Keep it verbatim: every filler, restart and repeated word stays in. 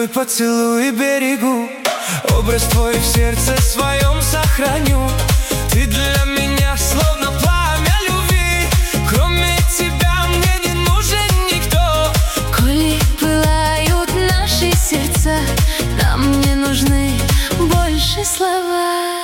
твой поцелуй берегу, образ твой в сердце своем сохраню. Ты для меня словно пламя любви, кроме тебя мне не нужен никто. Коли пылают наши сердца, нам не нужны больше слова.